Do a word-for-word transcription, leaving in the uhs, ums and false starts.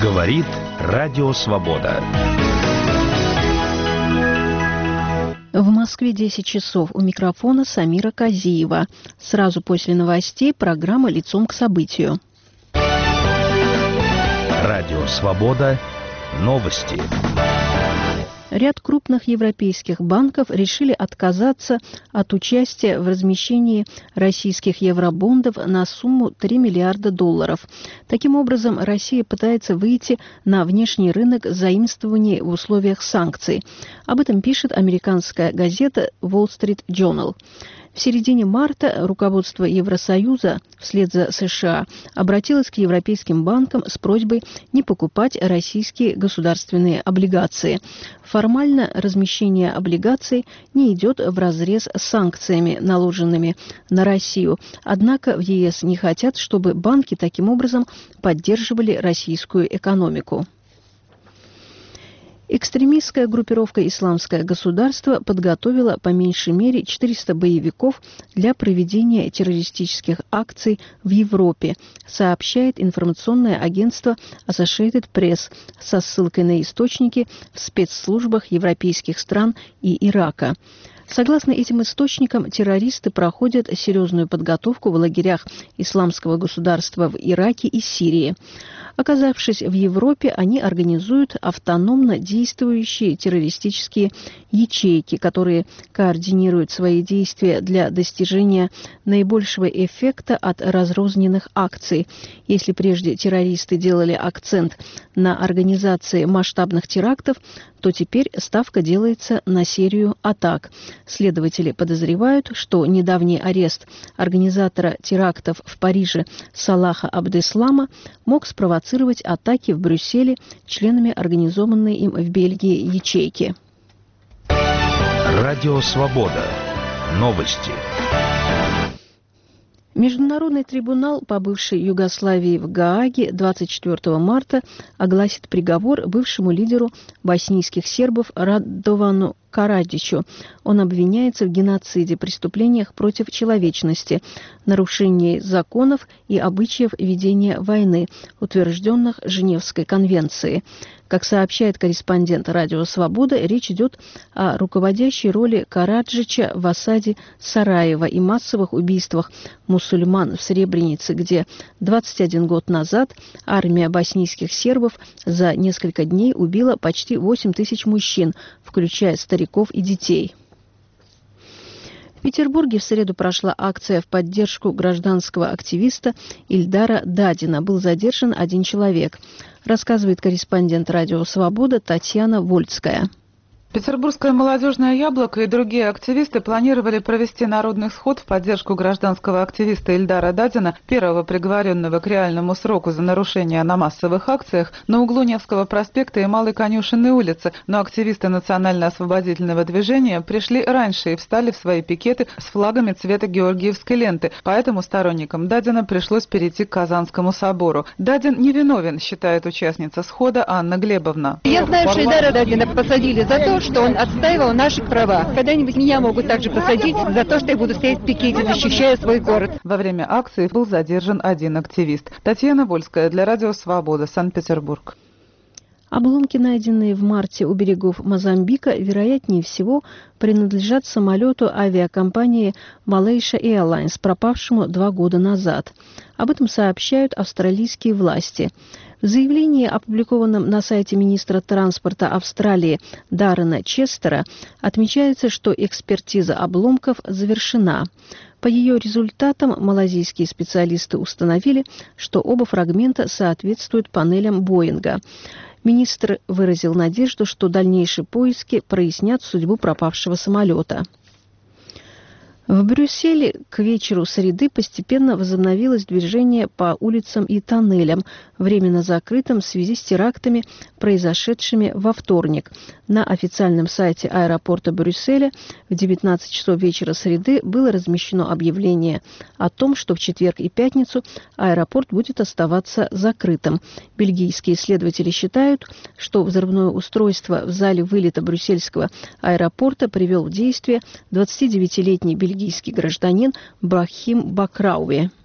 Говорит Радио Свобода. В Москве десять часов. У микрофона Самира Казиева. Сразу после новостей программа «Лицом к событию». Радио Свобода. Новости. Ряд крупных европейских банков решили отказаться от участия в размещении российских евробондов на сумму три миллиарда долларов. Таким образом, Россия пытается выйти на внешний рынок заимствований в условиях санкций. Об этом пишет американская газета Wall Street Journal. В середине марта руководство Евросоюза вслед за США обратилось к европейским банкам с просьбой не покупать российские государственные облигации. Формально размещение облигаций не идет вразрез с санкциями, наложенными на Россию. Однако в ЕС не хотят, чтобы банки таким образом поддерживали российскую экономику. Экстремистская группировка «Исламское государство» подготовила по меньшей мере четыреста боевиков для проведения террористических акций в Европе, сообщает информационное агентство Associated Press со ссылкой на источники в спецслужбах европейских стран и Ирака. Согласно этим источникам, террористы проходят серьезную подготовку в лагерях Исламского государства в Ираке и Сирии. Оказавшись в Европе, они организуют автономно действующие террористические ячейки, которые координируют свои действия для достижения наибольшего эффекта от разрозненных акций. Если прежде террористы делали акцент на организации масштабных терактов, то теперь ставка делается на серию атак. Следователи подозревают, что недавний арест организатора терактов в Париже Салаха Абдеслама мог спровоцировать атаки в Брюсселе членами организованной им в Бельгии ячейки. Радио Свобода. Новости. Международный трибунал по бывшей Югославии в Гааге двадцать четвёртого марта огласит приговор бывшему лидеру боснийских сербов Радовану Карадичу. Он обвиняется в геноциде, преступлениях против человечности, нарушении законов и обычаев ведения войны, утвержденных Женевской конвенцией. Как сообщает корреспондент Радио Свобода, речь идет о руководящей роли Караджича в осаде Сараева и массовых убийствах мусульман в Сребренице, где двадцать один год назад армия боснийских сербов за несколько дней убила почти восемь тысяч мужчин, включая стариков и детей. В Петербурге в среду прошла акция в поддержку гражданского активиста Ильдара Дадина. Был задержан один человек, рассказывает корреспондент Радио Свобода Татьяна Вольцкая. Петербургское молодежное яблоко и другие активисты планировали провести народный сход в поддержку гражданского активиста Ильдара Дадина, первого приговоренного к реальному сроку за нарушение на массовых акциях, на углу Невского проспекта и Малой Конюшенной улицы, но активисты национально-освободительного движения пришли раньше и встали в свои пикеты с флагами цвета георгиевской ленты, поэтому сторонникам Дадина пришлось перейти к Казанскому собору. Дадин невиновен, считает участница схода Анна Глебовна. Я знаю, что Ильдара Дадина посадили за то, что он отстаивал наши права. Когда-нибудь меня могут также посадить за то, что я буду стоять в пикете, защищая свой город. Во время акции был задержан один активист. Татьяна Вольская для Радио Свобода, Санкт-Петербург. Обломки, найденные в марте у берегов Мозамбика, вероятнее всего принадлежат самолету авиакомпании Malaysia Airlines, пропавшему два года назад. Об этом сообщают австралийские власти. В заявлении, опубликованном на сайте министра транспорта Австралии Даррена Честера, отмечается, что экспертиза обломков завершена. По ее результатам малазийские специалисты установили, что оба фрагмента соответствуют панелям Боинга. Министр выразил надежду, что дальнейшие поиски прояснят судьбу пропавшего самолета. В Брюсселе к вечеру среды постепенно возобновилось движение по улицам и тоннелям, временно закрытым в связи с терактами, произошедшими во вторник. На официальном сайте аэропорта Брюсселя в девятнадцать часов вечера среды было размещено объявление о том, что в четверг и пятницу аэропорт будет оставаться закрытым. Бельгийские исследователи считают, что взрывное устройство в зале вылета брюссельского аэропорта привел в действие двадцатидевятилетний бельгийский гражданин Брахим Бакрауи.